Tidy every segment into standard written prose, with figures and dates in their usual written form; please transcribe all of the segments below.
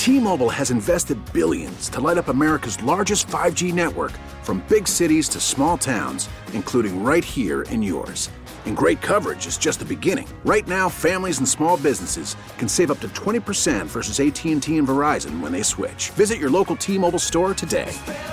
T-Mobile has invested billions to light up America's largest 5G network, from big cities to small towns, including right here in yours. And great coverage is just the beginning. Right now, families and small businesses can save up to 20% versus AT&T and Verizon when they switch. Visit your local T-Mobile store today.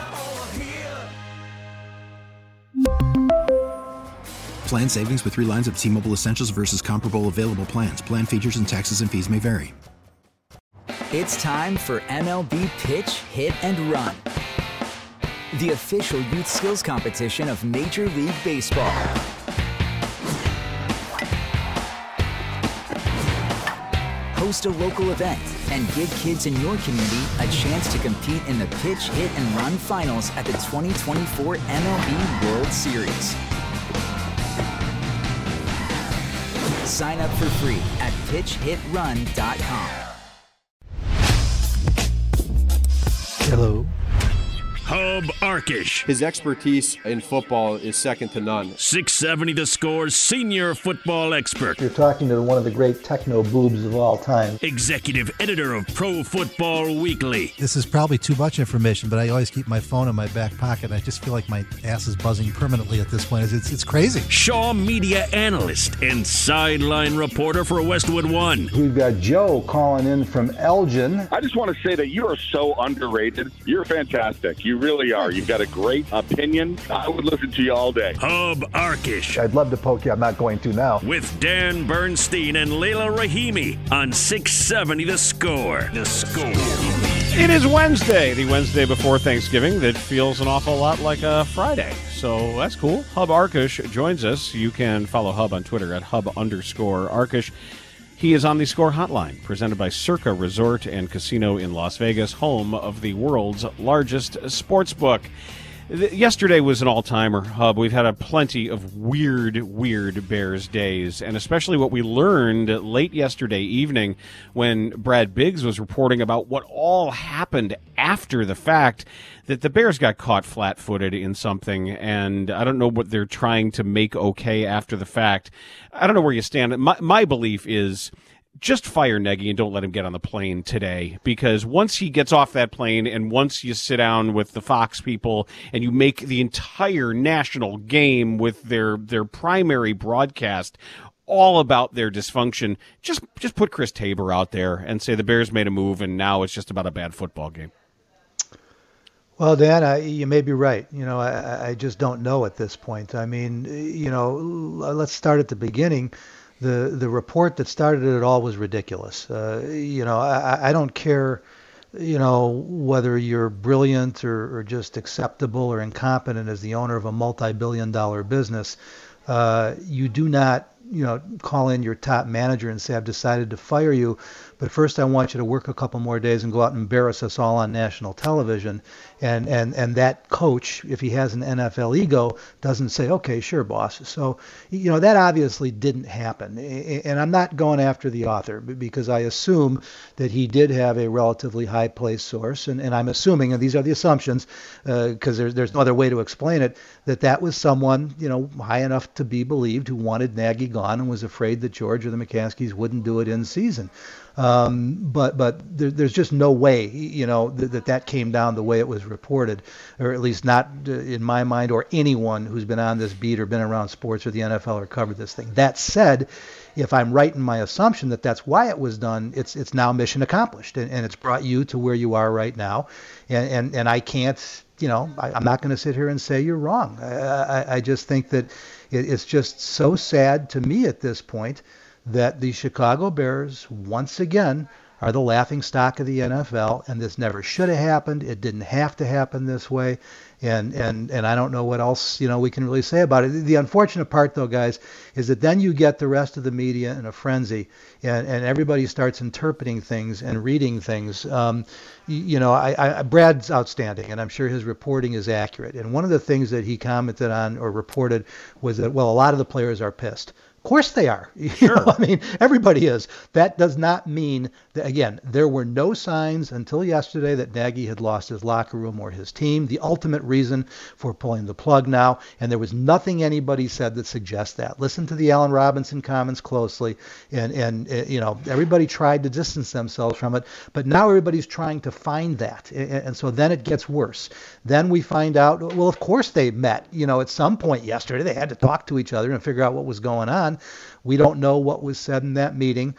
Plan savings with 3 lines of T-Mobile Essentials versus comparable available plans. Plan features and taxes and fees may vary. It's time for MLB Pitch, Hit, and Run, the official youth skills competition of Major League Baseball. Host a local event and give kids in your community a chance to compete in the Pitch, Hit, and Run finals at the 2024 MLB World Series. Sign up for free at pitchhitrun.com. Hello. Hub Arkish. His expertise in football is second to none. 670 The Score's senior football expert. You're talking to one of the great techno boobs of all time. Executive editor of Pro Football Weekly. This is probably too much information, but I always keep my phone in my back pocket. I just feel like my ass is buzzing permanently at this point. It's crazy. Shaw media analyst and sideline reporter for Westwood One. We've got Joe calling in from Elgin. I just want to say that you are so underrated. You're fantastic. You really are. You've got a great opinion. I would listen to you all day. Hub Arkish. I'd love to poke you. I'm not going to now. With Dan Bernstein and Layla Rahimi on 670 The Score. The Score. It is Wednesday, the Wednesday before Thanksgiving that feels an awful lot like a Friday. So that's cool. Hub Arkish joins us. You can follow Hub on Twitter at Hub_Arkish. He is on the Score Hotline, presented by Circa Resort and Casino in Las Vegas, home of the world's largest sports book. Yesterday was an all-timer, Hub. We've had plenty of weird Bears days, and especially what we learned late yesterday evening when Brad Biggs was reporting about what all happened after the fact, that the Bears got caught flat-footed in something, and I don't know what they're trying to make okay after the fact. I don't know where you stand. My belief is just fire Nagy and don't let him get on the plane today, because once he gets off that plane and once you sit down with the Fox people and you make the entire national game with their primary broadcast all about their dysfunction, just put Chris Tabor out there and say the Bears made a move and now it's just about a bad football game. Well, Dan, you may be right. I just don't know at this point. I mean, let's start at the beginning. The report that started it all was ridiculous. I don't care, whether you're brilliant or just acceptable or incompetent as the owner of a multi-billion-dollar business. You do not, call in your top manager and say, I've decided to fire you, but first I want you to work a couple more days and go out and embarrass us all on national television. And that coach, if he has an NFL ego, doesn't say, okay, sure, boss. So, that obviously didn't happen. And I'm not going after the author because I assume that he did have a relatively high-placed source. And I'm assuming, and these are the assumptions, because there's no other way to explain it, that was someone, high enough to be believed who wanted Nagy gone and was afraid that George or the McCaskeys wouldn't do it in season. But there's just no way, that came down the way it was reported, or at least not in my mind or anyone who's been on this beat or been around sports or the NFL or covered this thing. That said, if I'm right in my assumption that that's why it was done, it's now mission accomplished, and it's brought you to where you are right now. And I can't, I'm not going to sit here and say you're wrong. I just think that it's just so sad to me at this point that the Chicago Bears, once again, are the laughingstock of the NFL, and this never should have happened. It didn't have to happen this way, and I don't know what else we can really say about it. The unfortunate part, though, guys, is that then you get the rest of the media in a frenzy, and everybody starts interpreting things and reading things. Brad's outstanding, and I'm sure his reporting is accurate. And one of the things that he commented on or reported was that, well, a lot of the players are pissed. Of course they are. Sure. I mean, everybody is. That does not mean that, again, there were no signs until yesterday that Nagy had lost his locker room or his team, the ultimate reason for pulling the plug now. And there was nothing anybody said that suggests that. Listen to the Allen Robinson comments closely. And everybody tried to distance themselves from it. But now everybody's trying to find that. And so then it gets worse. Then we find out, well, of course they met. At some point yesterday, they had to talk to each other and figure out what was going on. We don't know what was said in that meeting.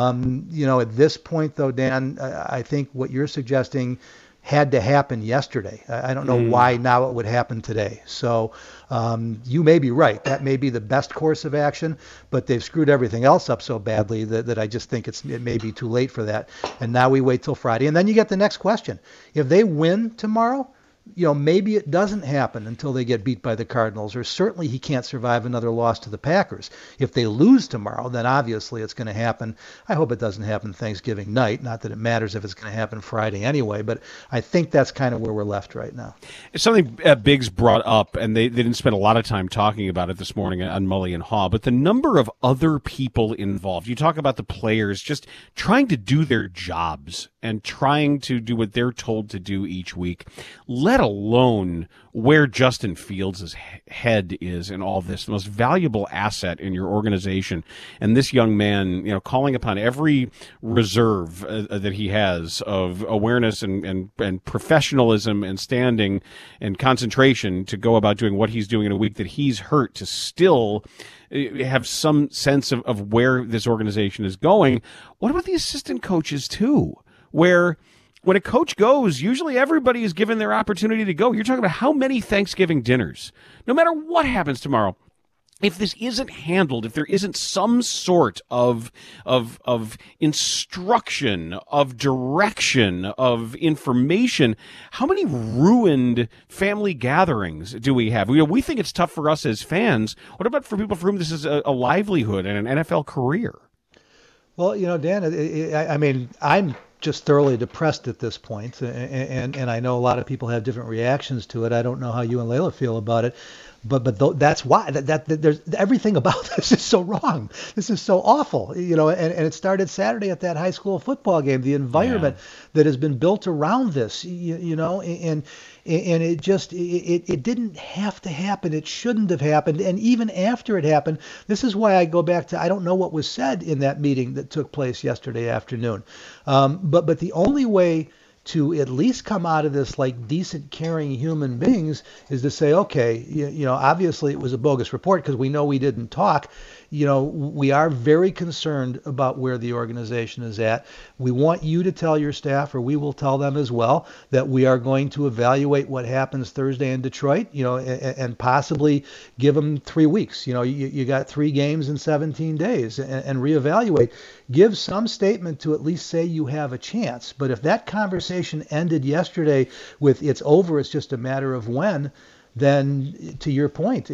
At this point, though, Dan, I think what you're suggesting had to happen yesterday. I don't know why now it would happen today. So you may be right. That may be the best course of action, but they've screwed everything else up so badly that I just think it may be too late for that. And now we wait till Friday. And then you get the next question. If they win tomorrow, maybe it doesn't happen until they get beat by the Cardinals, or certainly he can't survive another loss to the Packers. If they lose tomorrow, then obviously it's going to happen. I hope it doesn't happen Thanksgiving night. Not that it matters if it's going to happen Friday anyway, but I think that's kind of where we're left right now. It's something Biggs brought up, and they didn't spend a lot of time talking about it this morning on Mully and Haw, but the number of other people involved. You talk about the players just trying to do their jobs and trying to do what they're told to do each week, let alone where Justin Fields' head is in all this, the most valuable asset in your organization. And this young man, calling upon every reserve that he has of awareness and professionalism and standing and concentration to go about doing what he's doing in a week that he's hurt, to still have some sense of where this organization is going. What about the assistant coaches too? Where when a coach goes, usually everybody is given their opportunity to go. You're talking about how many Thanksgiving dinners, no matter what happens tomorrow, if this isn't handled, if there isn't some sort of instruction, of direction, of information, how many ruined family gatherings do we have? We think it's tough for us as fans. What about for people for whom this is a livelihood and an NFL career? Well, Dan, I mean, I'm just thoroughly depressed at this point, and I know a lot of people have different reactions to it. I don't know how you and Layla feel about it, but that's why that there's everything about this is so wrong. This is so awful, and it started Saturday at that high school football game. The environment that has been built around this, and it just it didn't have to happen. It shouldn't have happened. And even after it happened, this is why I go back to, I don't know what was said in that meeting that took place yesterday afternoon. But the only way to at least come out of this like decent, caring human beings is to say, okay, obviously it was a bogus report because we know we didn't talk. We are very concerned about where the organization is at. We want you to tell your staff, or we will tell them as well, that we are going to evaluate what happens Thursday in Detroit, and possibly give them 3 weeks. You got 3 games in 17 days and reevaluate. Give some statement to at least say you have a chance. But if that conversation ended yesterday with it's over, it's just a matter of when, then to your point,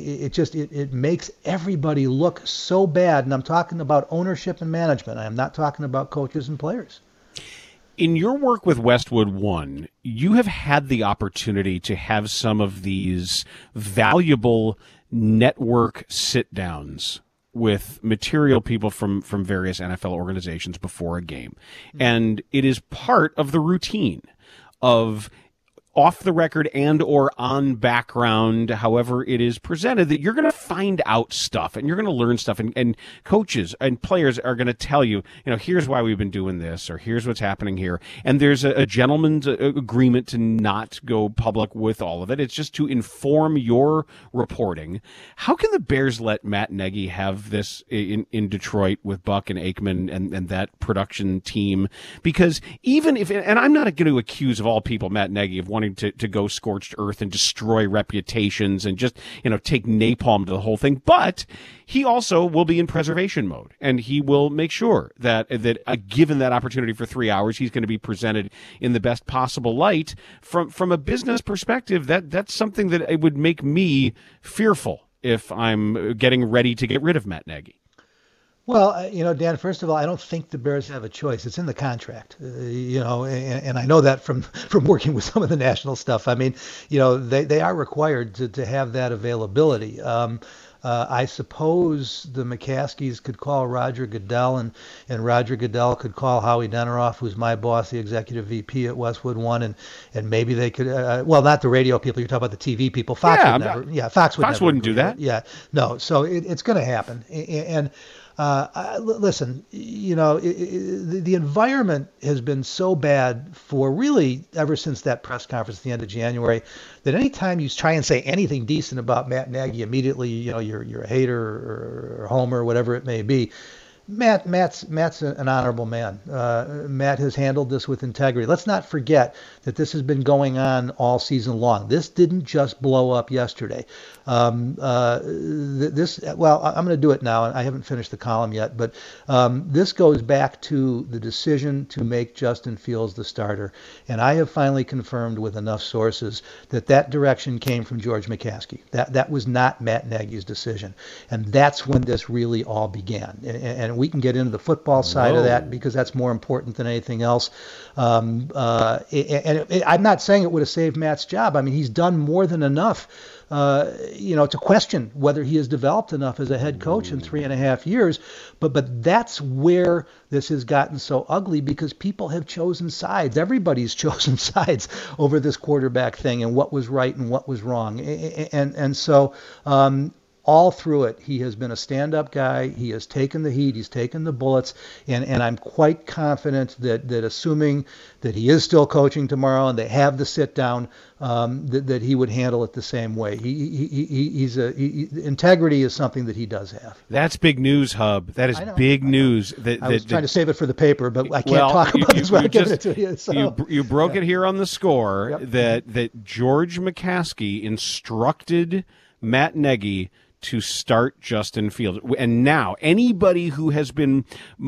it makes everybody look so bad. And I'm talking about ownership and management. I am not talking about coaches and players. In your work with Westwood One, you have had the opportunity to have some of these valuable network sit-downs with material people from various NFL organizations before a game. And it is part of the routine of off the record and or on background, however it is presented, that you're going to find out stuff and you're going to learn stuff, and coaches and players are going to tell you, here's why we've been doing this, or here's what's happening here. And there's a gentleman's agreement to not go public with all of it. It's just to inform your reporting. How can the Bears let Matt Nagy have this in Detroit with Buck and Aikman and that production team? Because even if, and I'm not going to accuse of all people Matt Nagy of wanting to go scorched earth and destroy reputations and just, take napalm to the whole thing. But he also will be in preservation mode, and he will make sure that given that opportunity for 3 hours, he's going to be presented in the best possible light. From a business perspective, that's something that it would make me fearful if I'm getting ready to get rid of Matt Nagy. Well, Dan, first of all, I don't think the Bears have a choice. It's in the contract, and I know that from working with some of the national stuff. I mean, they are required to have that availability. I suppose the McCaskies could call Roger Goodell, and Roger Goodell could call Howie Deneroff, who's my boss, the executive VP at Westwood One, and maybe they could, well, not the radio people, you're talking about the TV people. Fox would never, Fox wouldn't do that. Yeah, no, so it's going to happen. And listen, the environment has been so bad for really ever since that press conference at the end of January that anytime you try and say anything decent about Matt Nagy, immediately, you're a hater or homer, whatever it may be. Matt's an honorable man. Matt has handled this with integrity. Let's not forget that this has been going on all season long. This didn't just blow up yesterday. I'm going to do it now. I haven't finished the column yet, but this goes back to the decision to make Justin Fields the starter. And I have finally confirmed with enough sources that direction came from George McCaskey. That was not Matt Nagy's decision. And that's when this really all began. And we can get into the football side of that because that's more important than anything else. I'm not saying it would have saved Matt's job. I mean, he's done more than enough, to question whether he has developed enough as a head coach in 3.5 years. But that's where this has gotten so ugly because people have chosen sides. Everybody's chosen sides over this quarterback thing and what was right and what was wrong. And so all through it, he has been a stand-up guy. He has taken the heat. He's taken the bullets. And I'm quite confident that assuming that he is still coaching tomorrow and they have the sit-down, that he would handle it the same way. Integrity is something that he does have. That's big news, Hub. That is big news. I was trying to save it for the paper, but I can't talk about this without giving it to you. So. You broke it here on the score that George McCaskey instructed Matt Nagy to start Justin Fields. And now, anybody who has been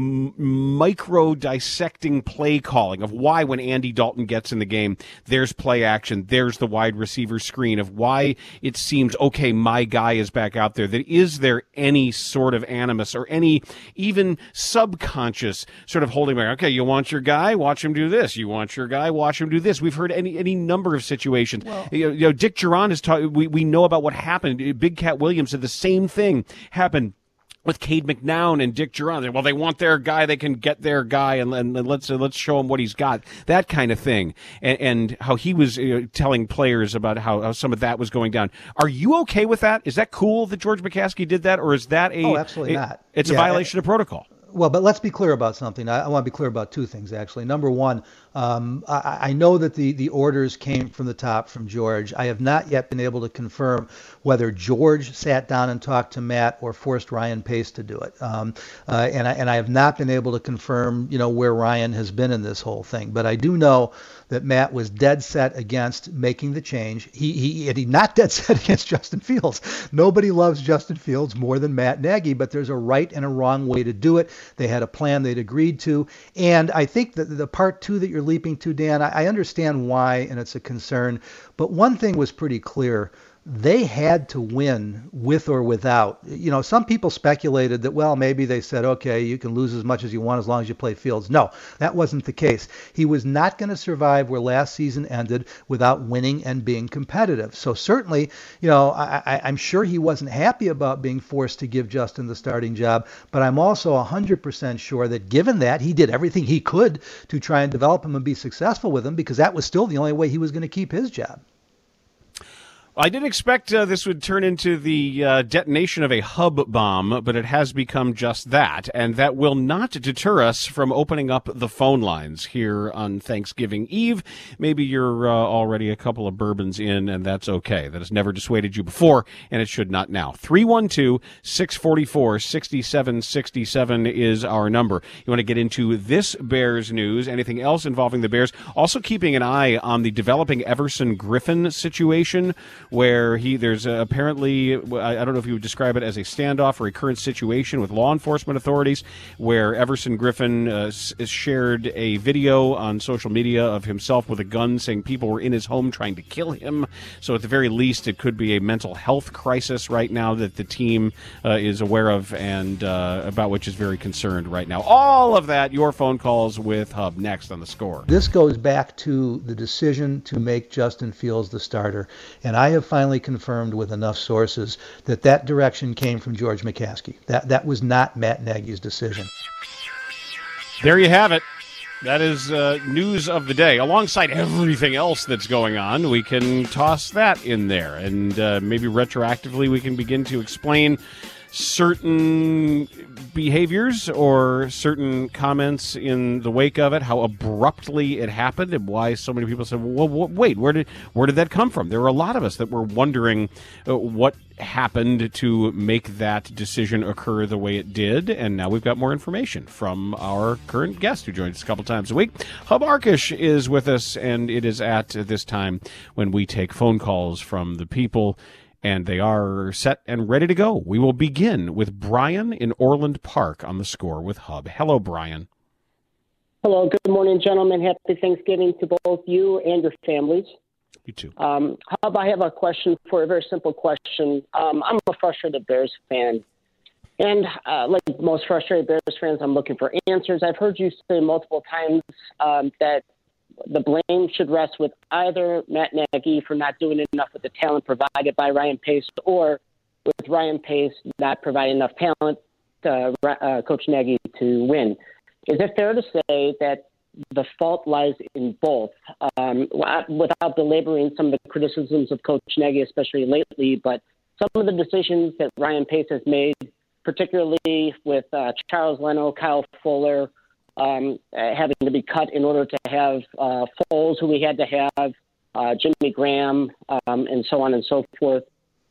micro-dissecting play calling of why when Andy Dalton gets in the game, there's play action, there's the wide receiver screen, of why it seems, okay, my guy is back out there, that is there any sort of animus or any even subconscious sort of holding back? Okay, you want your guy? Watch him do this. You want your guy? Watch him do this. We've heard any number of situations. Well, Dick Duran has talked, we know about what happened. Big Cat Williams said the same thing happened with Cade McNown and Dick Duran. Well, they want their guy, they can get their guy, and let's show him what he's got. That kind of thing, and how he was telling players about how some of that was going down. Are you okay with that? Is that cool that George McCaskey did that, or is that absolutely not? It's a violation of protocol. Well, but let's be clear about something. I want to be clear about two things, actually. Number one, I know that the orders came from the top, from George. I have not yet been able to confirm whether George sat down and talked to Matt or forced Ryan Pace to do it. And I have not been able to confirm, where Ryan has been in this whole thing. But I do know that Matt was dead set against making the change. He not dead set against Justin Fields. Nobody loves Justin Fields more than Matt Nagy, but there's a right and a wrong way to do it. They had a plan they'd agreed to. And I think that the part two that you're leaping to, Dan, I understand why, and it's a concern. But one thing was pretty clear. They had to win with or without. Some people speculated that, well, maybe they said, okay, you can lose as much as you want as long as you play Fields. No, that wasn't the case. He was not going to survive where last season ended without winning and being competitive. So certainly, I'm sure he wasn't happy about being forced to give Justin the starting job, but I'm also 100% sure that given that, he did everything he could to try and develop him and be successful with him, because that was still the only way he was going to keep his job. I didn't expect this would turn into the detonation of a hub bomb, but it has become just that, and that will not deter us from opening up the phone lines here on Thanksgiving Eve. Maybe you're already a couple of bourbons in, and that's okay. That has never dissuaded you before, and it should not now. 312-644-6767 is our number. You want to get into this Bears news, anything else involving the Bears, also keeping an eye on the developing Everson Griffin situation, where there's apparently, I don't know if you would describe it as a standoff or a current situation with law enforcement authorities, where Everson Griffin shared a video on social media of himself with a gun saying people were in his home trying to kill him. So at the very least, it could be a mental health crisis right now that the team is aware of and about which is very concerned right now. All of that, your phone calls with Hub next on The Score. This goes back to the decision to make Justin Fields the starter. And I have finally confirmed with enough sources that direction came from George McCaskey. That was not Matt Nagy's decision. There you have it. That is news of the day. Alongside everything else that's going on, we can toss that in there. And maybe retroactively we can begin to explain certain behaviors or certain comments in the wake of it, how abruptly it happened, and why so many people said, well, wait, where did that come from? There were a lot of us that were wondering what happened to make that decision occur the way it did, and now we've got more information from our current guest who joins us a couple times a week. Hub Arkush is with us, and it is at this time when we take phone calls from the people, and they are set and ready to go. We will begin with Brian in Orland Park on the Score with Hub. Hello, Brian. Hello. Good morning, gentlemen. Happy Thanksgiving to both you and your families. You too. Hub, I have a question for a very simple question. I'm a frustrated Bears fan. And like most frustrated Bears fans, I'm looking for answers. I've heard you say multiple times that the blame should rest with either Matt Nagy for not doing enough with the talent provided by Ryan Pace, or with Ryan Pace not providing enough talent to Coach Nagy to win. Is it fair to say that the fault lies in both? Without belaboring some of the criticisms of Coach Nagy, especially lately, but some of the decisions that Ryan Pace has made, particularly with Charles Leno, Kyle Fuller, having to be cut in order to have Foles, who we had to have, Jimmy Graham, and so on and so forth.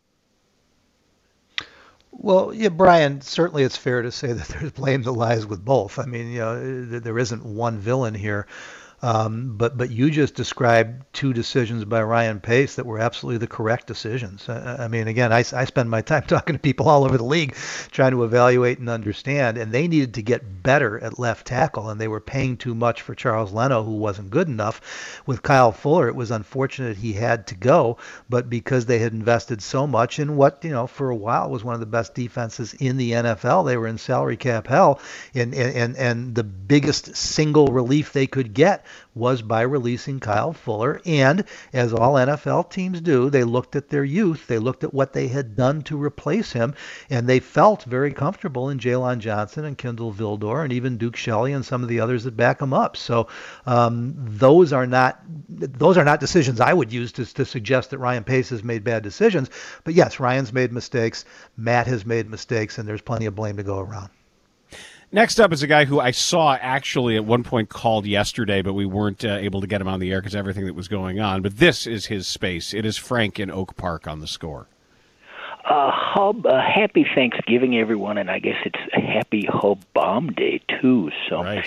Well, yeah, Brian, certainly it's fair to say that there's blame that lies with both. I mean, there isn't one villain here. But you just described two decisions by Ryan Pace that were absolutely the correct decisions. I mean, again, I spend my time talking to people all over the league trying to evaluate and understand, and they needed to get better at left tackle, and they were paying too much for Charles Leno, who wasn't good enough. With Kyle Fuller, it was unfortunate he had to go, but because they had invested so much in what, for a while was one of the best defenses in the NFL, they were in salary cap hell, and the biggest single relief they could get was by releasing Kyle Fuller. And as all NFL teams do, they looked at their youth, they looked at what they had done to replace him, and they felt very comfortable in Jalen Johnson and Kindle Vildor and even Duke Shelley and some of the others that back him up. So those are not decisions I would use to suggest that Ryan Pace has made bad decisions. But yes, Ryan's made mistakes, Matt has made mistakes, and there's plenty of blame to go around. Next up is a guy who I saw actually at one point called yesterday, but we weren't able to get him on the air because of everything that was going on. But this is his space. It is Frank in Oak Park on the Score. Hub, happy Thanksgiving, everyone, and I guess it's a happy Hub Bomb Day, too. So right.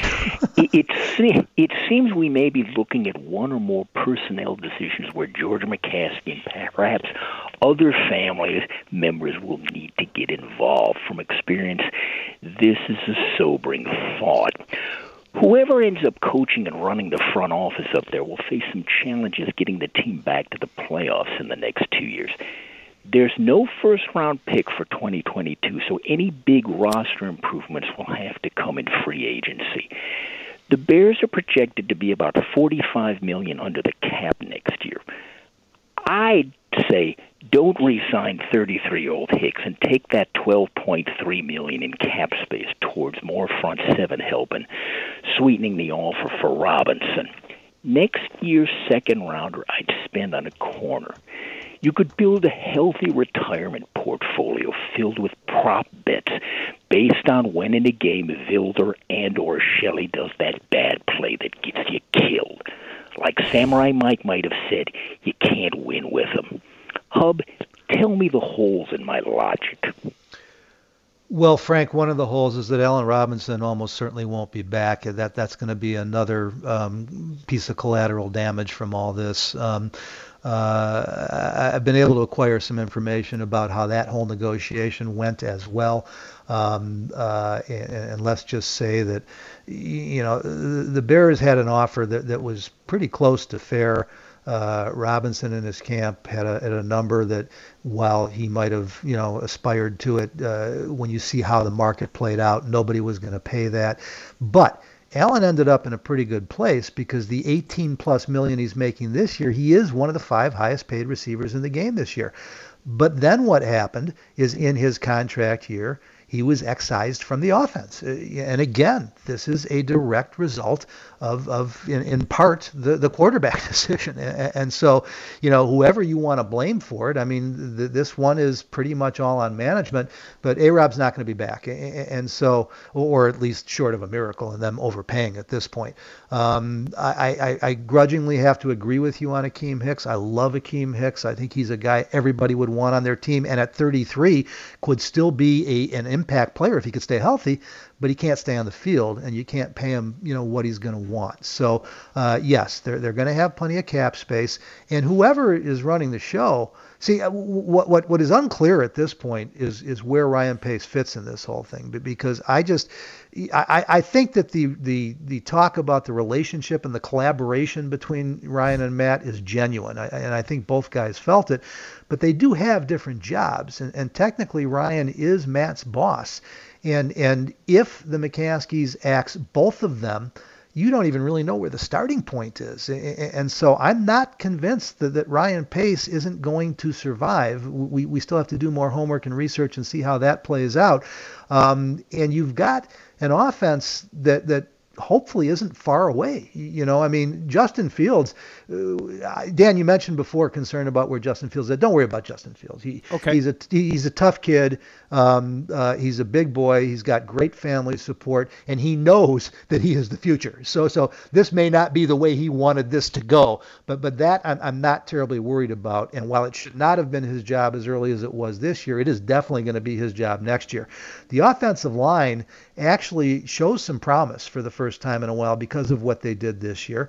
it seems we may be looking at one or more personnel decisions where George McCaskey and perhaps other family members will need to get involved. From experience, this is a sobering thought. Whoever ends up coaching and running the front office up there will face some challenges getting the team back to the playoffs in the next 2 years. There's no first-round pick for 2022, so any big roster improvements will have to come in free agency. The Bears are projected to be about $45 million under the cap next year. I'd say don't re-sign 33-year-old Hicks and take that $12.3 million in cap space towards more front seven help and sweetening the offer for Robinson. Next year's second rounder I'd spend on a corner. You could build a healthy retirement portfolio filled with prop bets based on when in a game Vilder and or Shelley does that bad play that gets you killed. Like Samurai Mike might have said, you can't win with him. Hub, tell me the holes in my logic. Well, Frank, one of the holes is that Allen Robinson almost certainly won't be back. That's going to be another piece of collateral damage from all this. I've been able to acquire some information about how that whole negotiation went as well. And let's just say that, the Bears had an offer that was pretty close to fair. Robinson in his camp had a number that, while he might have, aspired to it, when you see how the market played out, nobody was going to pay that. But Allen ended up in a pretty good place because the 18+ million he's making this year, he is one of the 5 highest paid receivers in the game this year. But then what happened is in his contract year, he was excised from the offense. And again, this is a direct result of in part, the quarterback decision. And so, whoever you want to blame for it, I mean, this one is pretty much all on management, but A-Rob's not going to be back. And so, or at least short of a miracle and them overpaying at this point. I grudgingly have to agree with you on Akeem Hicks. I love Akeem Hicks. I think he's a guy everybody would want on their team, and at 33 could still be an impact player if he could stay healthy, but he can't stay on the field, and you can't pay him, what he's going to want. So, yes, they're going to have plenty of cap space, and whoever is running the show, see, what is unclear at this point is where Ryan Pace fits in this whole thing, because I think that the talk about the relationship and the collaboration between Ryan and Matt is genuine, and I think both guys felt it, but they do have different jobs, and technically Ryan is Matt's boss. And if the McCaskies axe both of them, you don't even really know where the starting point is. And so I'm not convinced that Ryan Pace isn't going to survive. We still have to do more homework and research and see how that plays out. And you've got an offense that hopefully isn't far away. I mean, Justin Fields, Dan, you mentioned before concern about where Justin Fields is. Don't worry about Justin Fields. He's a tough kid. He's a big boy. He's got great family support, and he knows that he is the future. So this may not be the way he wanted this to go, but that I'm not terribly worried about. And while it should not have been his job as early as it was this year, it is definitely going to be his job next year. The offensive line actually shows some promise for the first time in a while because of what they did this year.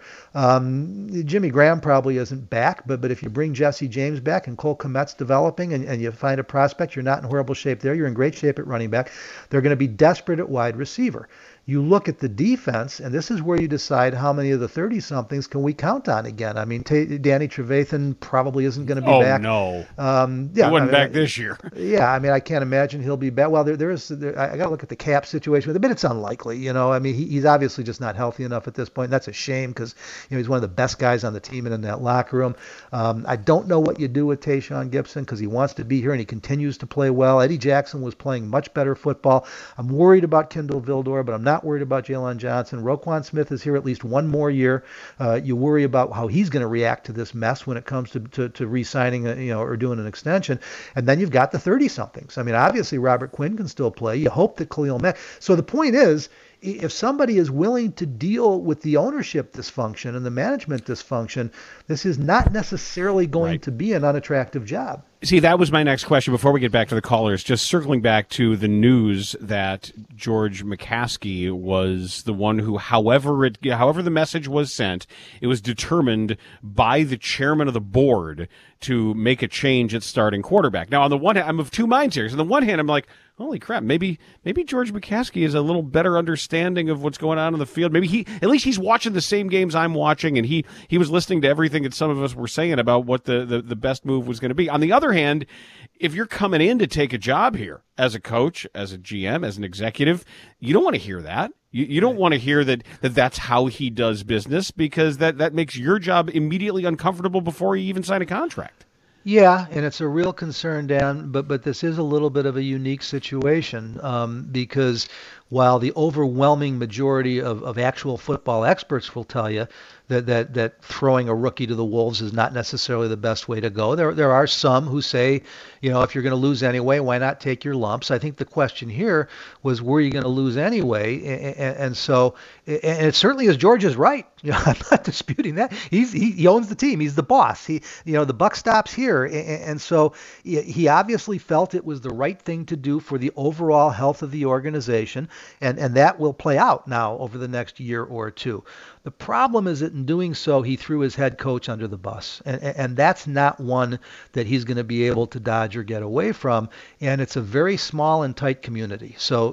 Jimmy Graham probably isn't back, but if you bring Jesse James back and Cole Kmet's developing and you find a prospect, you're not in horrible shape there. You're in great shape at running back. They're going to be desperate at wide receiver. You look at the defense, and this is where you decide how many of the 30-somethings can we count on again. I mean, Danny Trevathan probably isn't going to be back. Oh, no. He wasn't back this year. Yeah, I mean, I can't imagine he'll be back. Well, I got to look at the cap situation with him, but it's unlikely. I mean, he's obviously just not healthy enough at this point. And that's a shame because he's one of the best guys on the team and in that locker room. I don't know what you do with Tayshaun Gibson because he wants to be here and he continues to play well. Eddie Jackson was playing much better football. I'm worried about Kindle Vildor, but I'm not worried about Jalen Johnson. Roquan Smith is here at least one more year. You worry about how he's going to react to this mess when it comes to re-signing, or doing an extension. And then you've got the 30-somethings. I mean, obviously Robert Quinn can still play. You hope that Khalil Mack. So the point is, if somebody is willing to deal with the ownership dysfunction and the management dysfunction, this is not necessarily going to be an unattractive job. See, that was my next question before we get back to the callers. Just circling back to the news that George McCaskey was the one who, however the message was sent, it was determined by the chairman of the board to make a change at starting quarterback. Now, on the one hand, I'm of two minds here. So on the one hand, I'm like, holy crap, maybe George McCaskey has a little better understanding of what's going on in the field. Maybe at least he's watching the same games I'm watching, and he was listening to everything that some of us were saying about what the best move was going to be. On the other hand, if you're coming in to take a job here as a coach, as a GM, as an executive, you don't want to hear that. You don't want to hear that's how he does business, because that makes your job immediately uncomfortable before you even sign a contract. Yeah, and it's a real concern, Dan, but this is a little bit of a unique situation because while the overwhelming majority of actual football experts will tell you that throwing a rookie to the wolves is not necessarily the best way to go, there are some who say, if you're going to lose anyway, why not take your lumps? I think the question here was, were you going to lose anyway? And so, and it certainly is, George is right. I'm not disputing that. He owns the team. He's the boss. The buck stops here. And so he obviously felt it was the right thing to do for the overall health of the organization. And that will play out now over the next year or two. The problem is that in doing so, he threw his head coach under the bus. And that's not one that he's going to be able to dodge or get away from. And it's a very small and tight community. So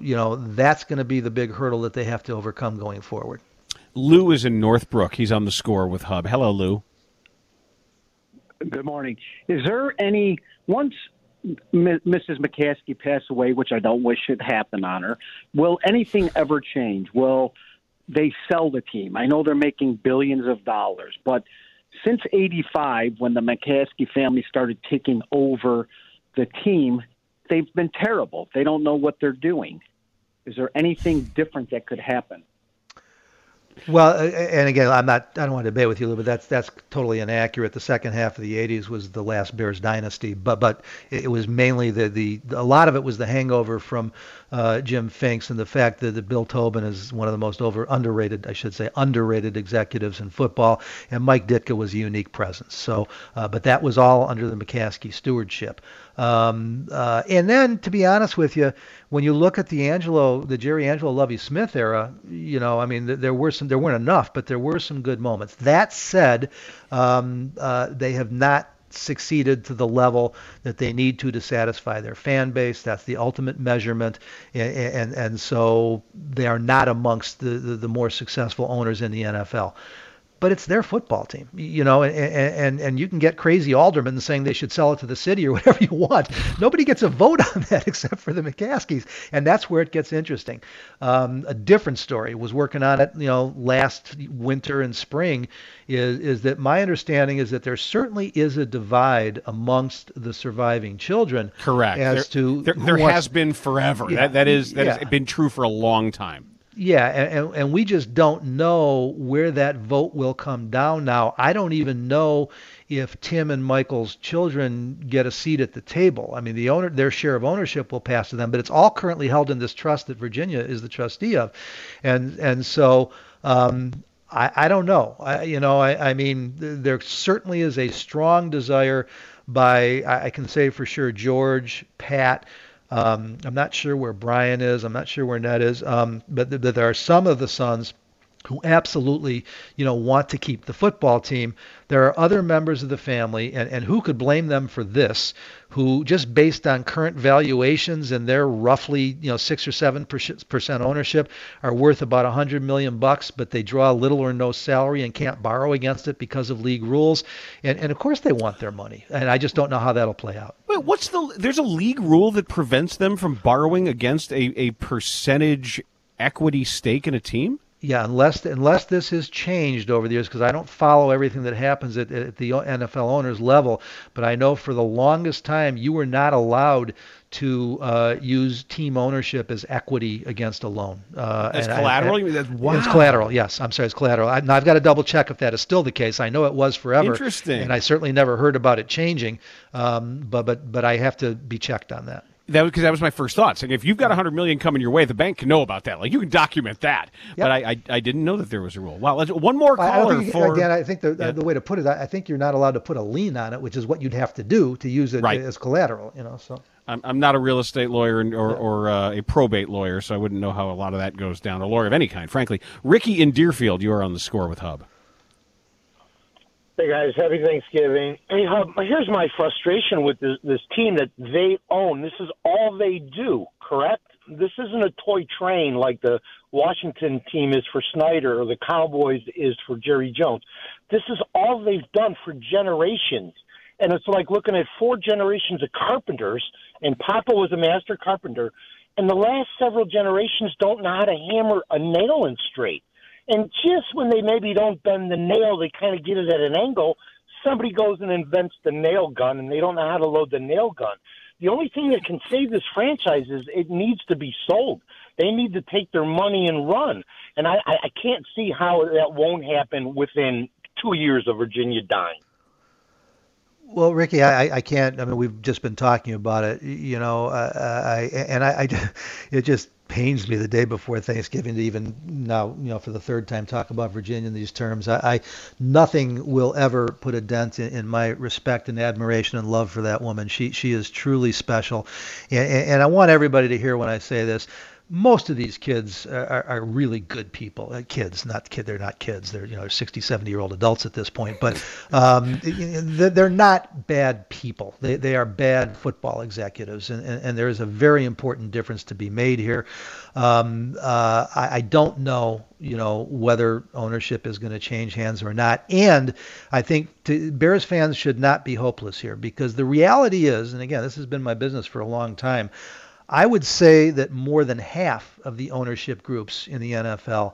that's going to be the big hurdle that they have to overcome going forward. Lou is in Northbrook. He's on the score with Hub. Hello, Lou. Good morning. Is there any, once Mrs. McCaskey passed away, which I don't wish it happen on her, will anything ever change? Will they sell the team. I know they're making billions of dollars, but since '85, when the McCaskey family started taking over the team, they've been terrible. They don't know what they're doing. Is there anything different that could happen? Well, and again, I don't want to debate with you, Lou, but that's totally inaccurate. The second half of the '80s was the last Bears dynasty, but it was mainly a lot of it was the hangover from Jim Finks and the fact that Bill Tobin is one of the most underrated executives in football, and Mike Ditka was a unique presence. So, but that was all under the McCaskey stewardship. And then, to be honest with you, when you look at the Jerry Angelo, Lovie Smith era, I mean, there weren't enough, but there were some good moments. That said, they have not succeeded to the level that they need to satisfy their fan base. That's the ultimate measurement, and so they are not amongst the more successful owners in the NFL. But it's their football team, and you can get crazy aldermen saying they should sell it to the city or whatever you want. Nobody gets a vote on that except for the McCaskies, and that's where it gets interesting. A different story was working on it, last winter and spring, is that my understanding is that there certainly is a divide amongst the surviving children. Correct. There has been forever. Yeah, that has been true for a long time. Yeah, and we just don't know where that vote will come down now. I don't even know if Tim and Michael's children get a seat at the table. I mean, their share of ownership will pass to them, but it's all currently held in this trust that Virginia is the trustee of, and so I don't know. I mean, there certainly is a strong desire by, I can say for sure, George, Pat. I'm not sure where Brian is. I'm not sure where Ned is. But there are some of the sons who absolutely, want to keep the football team. There are other members of the family, and who could blame them for this, who just based on current valuations and their roughly, 6 or 7% ownership are worth about $100 million, but they draw little or no salary and can't borrow against it because of league rules. And of course they want their money. And I just don't know how that'll play out. Wait, there's a league rule that prevents them from borrowing against a percentage equity stake in a team? Yeah, unless this has changed over the years, because I don't follow everything that happens at the NFL owners level, but I know for the longest time you were not allowed to use team ownership as equity against a loan. As collateral? Wow. It's collateral, yes. I'm sorry, it's collateral. Now, I've got to double check if that is still the case. I know it was forever. Interesting. And I certainly never heard about it changing, but I have to be checked on that. Because that was my first thought. So if you've got $100 million coming your way, the bank can know about that. Like, you can document that. Yep. But I didn't know that there was a rule. Wow, one more caller Again, I think the way to put it, I think you're not allowed to put a lien on it, which is what you'd have to do to use it as collateral. So I'm not a real estate lawyer or a probate lawyer, so I wouldn't know how a lot of that goes down. A lawyer of any kind, frankly. Ricky in Deerfield, you are on the score with Hub. Hey, guys. Happy Thanksgiving. Hey, Hub, here's my frustration with this team that they own. This is all they do, correct? This isn't a toy train like the Washington team is for Snyder or the Cowboys is for Jerry Jones. This is all they've done for generations. And it's like looking at 4 generations of carpenters, and Papa was a master carpenter, and the last several generations don't know how to hammer a nail in straight. And just when they maybe don't bend the nail, they kind of get it at an angle, somebody goes and invents the nail gun, and they don't know how to load the nail gun. The only thing that can save this franchise is it needs to be sold. They need to take their money and run. And I can't see how that won't happen within 2 years of Virginia dying. Well, Ricky, I can't. I mean, we've just been talking about it, it just pains me the day before Thanksgiving to even now, for the third time talk about Virginia in these terms. Nothing will ever put a dent in my respect and admiration and love for that woman. She is truly special, and I want everybody to hear when I say this. Most of these kids are really good people. They're not kids. They're 60, 70-year-old adults at this point. But they're not bad people. They are bad football executives, and there is a very important difference to be made here. I don't know, whether ownership is going to change hands or not. And I think Bears fans should not be hopeless here, because the reality is, and again, this has been my business for a long time, I would say that more than half of the ownership groups in the NFL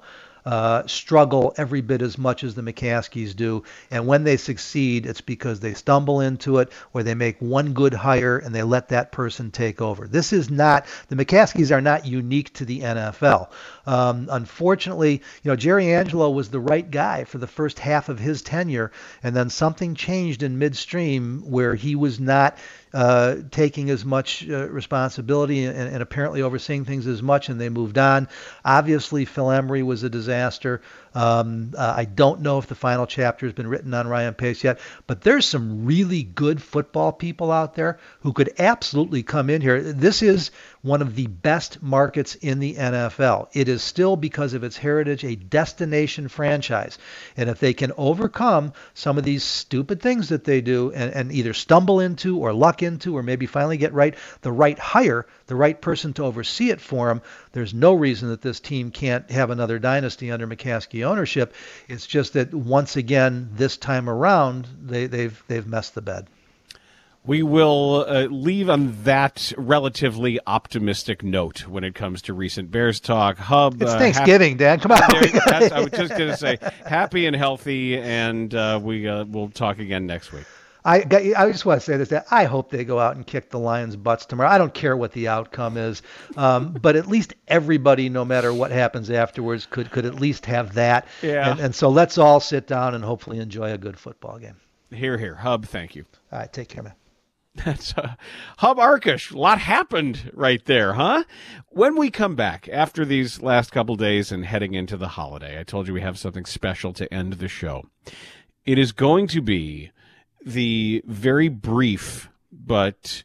struggle every bit as much as the McCaskies do. And when they succeed, it's because they stumble into it or they make one good hire and they let that person take over. The McCaskies are not unique to the NFL. Unfortunately, Jerry Angelo was the right guy for the first half of his tenure, and then something changed in midstream where he was not taking as much responsibility and apparently overseeing things as much, and they moved on. Obviously, Phil Emery was a disaster. I don't know if the final chapter has been written on Ryan Pace yet, but there's some really good football people out there who could absolutely come in here. This is one of the best markets in the NFL. It is still, because of its heritage, a destination franchise. And if they can overcome some of these stupid things that they do and either stumble into or luck into or maybe finally get the right hire, the right person to oversee it for them, there's no reason that this team can't have another dynasty under McCaskey ownership. It's just that once again, this time around, they've messed the bed. We will leave on that relatively optimistic note when it comes to recent Bears talk. Hub, it's Thanksgiving, Dan. Come on. I was just going to say, happy and healthy, and we'll talk again next week. I just want to say this, that I hope they go out and kick the Lions' butts tomorrow. I don't care what the outcome is, but at least everybody, no matter what happens afterwards, could at least have that. Yeah. And so let's all sit down and hopefully enjoy a good football game. Hear, hear. Hub, thank you. All right, take care, man. That's Hub Arkush. A lot happened right there, huh? When we come back after these last couple days and heading into the holiday, I told you we have something special to end the show. It is going to be the very brief but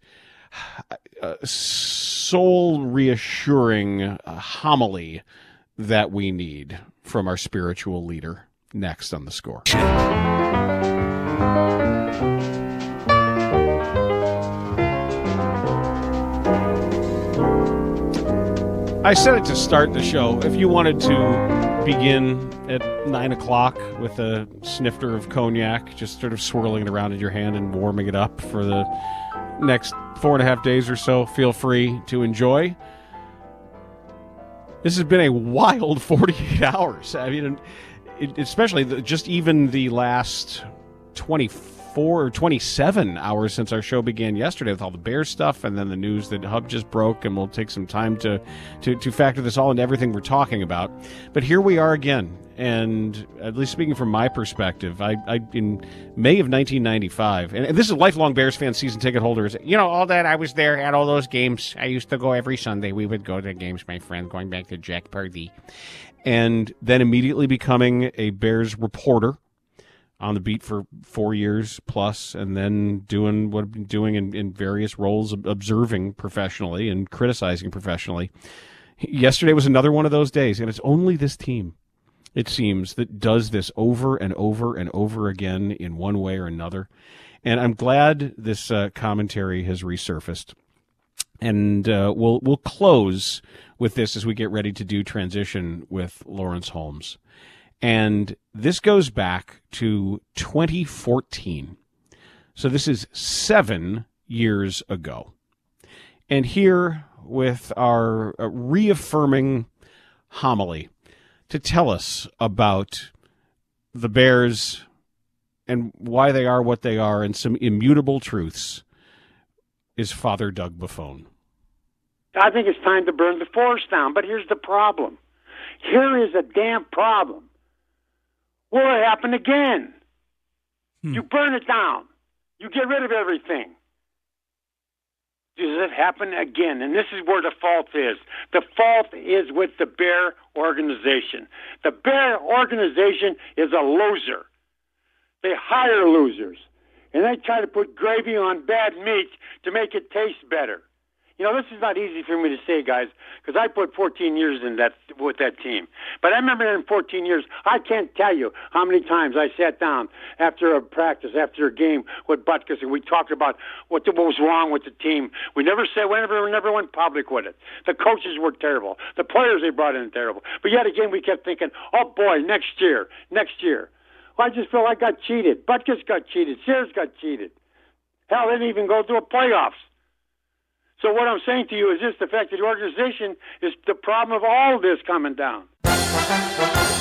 soul-reassuring homily that we need from our spiritual leader next on The Score. I said it to start the show. If you wanted to begin at 9 o'clock with a snifter of cognac, just sort of swirling it around in your hand and warming it up for the next 4.5 days or so, feel free to enjoy. This has been a wild 48 hours. I mean, especially just even the last 24 or 27 hours since our show began yesterday with all the Bears stuff and then the news that Hub just broke, and we'll take some time to factor this all into everything we're talking about. But here we are again, and at least speaking from my perspective, I in May of 1995, and this is lifelong Bears fan season ticket holders, all that, I was there at all those games. I used to go every Sunday. We would go to the games, my friend, going back to Jack Purdy. And then immediately becoming a Bears reporter on the beat for 4 years plus, and then doing what I've been doing in various roles, observing professionally and criticizing professionally. Yesterday was another one of those days, and it's only this team, it seems, that does this over and over and over again in one way or another. And I'm glad this commentary has resurfaced. And we'll close with this as we get ready to do transition with Lawrence Holmes. And this goes back to 2014. So this is 7 years ago. And here with our reaffirming homily to tell us about the Bears and why they are what they are and some immutable truths is Father Doug Buffone. I think it's time to burn the forest down, but here's the problem. Here is a damn problem. Will it happen again? You burn it down. You get rid of everything. Does it happen again? And this is where the fault is. The fault is with the Bear organization. The Bear organization is a loser. They hire losers. And they try to put gravy on bad meat to make it taste better. This is not easy for me to say, guys, because I put 14 years in with that team. But I remember in 14 years, I can't tell you how many times I sat down after a practice, after a game with Butkus, and we talked about what was wrong with the team. We never went public with it. The coaches were terrible. The players they brought in terrible. But yet again, we kept thinking, oh boy, next year. Well, I just feel I got cheated. Butkus got cheated. Sears got cheated. Hell, they didn't even go through a playoffs. So what I'm saying to you is just the fact that the organization is the problem of all of this coming down.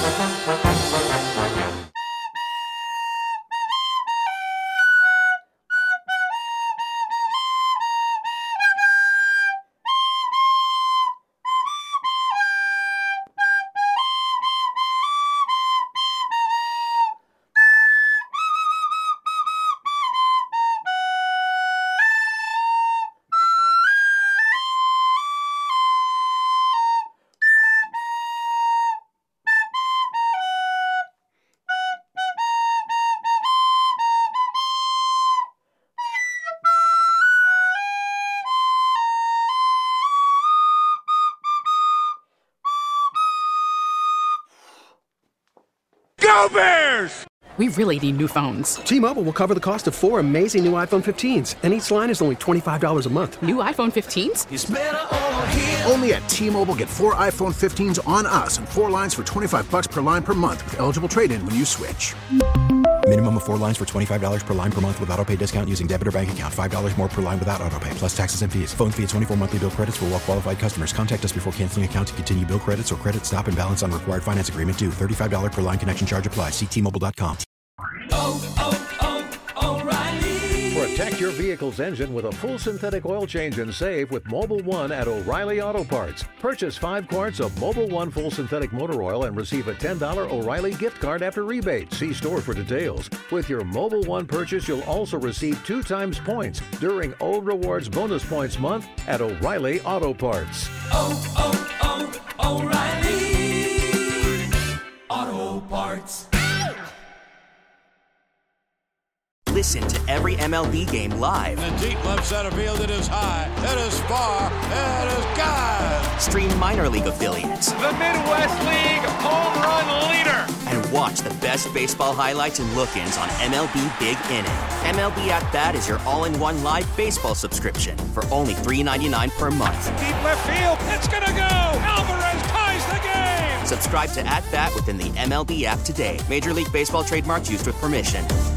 Go Bears! We really need new phones. T-Mobile will cover the cost of 4 amazing new iPhone 15s, and each line is only $25 a month. New iPhone 15s? It's better over here. Only at T-Mobile, get 4 iPhone 15s on us and 4 lines for $25 per line per month with eligible trade-in when you switch. Minimum of 4 lines for $25 per line per month with autopay discount using debit or bank account. $5 more per line without autopay, plus taxes and fees. Phone fee at 24 monthly bill credits for well-qualified customers. Contact us before canceling account to continue bill credits or credit stop and balance on required finance agreement due. $35 per line connection charge applies. See T-Mobile.com. O'Reilly. Protect your vehicle's engine with a full synthetic oil change and save with Mobil 1 at O'Reilly Auto Parts. Purchase 5 quarts of Mobil 1 full synthetic motor oil and receive a $10 O'Reilly gift card after rebate. See store for details. With your Mobil 1 purchase, you'll also receive 2 times points during O Rewards Bonus Points Month at O'Reilly Auto Parts. O'Reilly Auto Parts. Listen to every MLB game live. In the deep left center field, it is high, it is far, it is gone. Stream minor league affiliates. The Midwest League home run leader. And watch the best baseball highlights and look-ins on MLB Big Inning. MLB At Bat is your all-in-one live baseball subscription for only $3.99 per month. Deep left field, it's gonna go. Alvarez ties the game. Subscribe to At Bat within the MLB app today. Major League Baseball trademarks used with permission.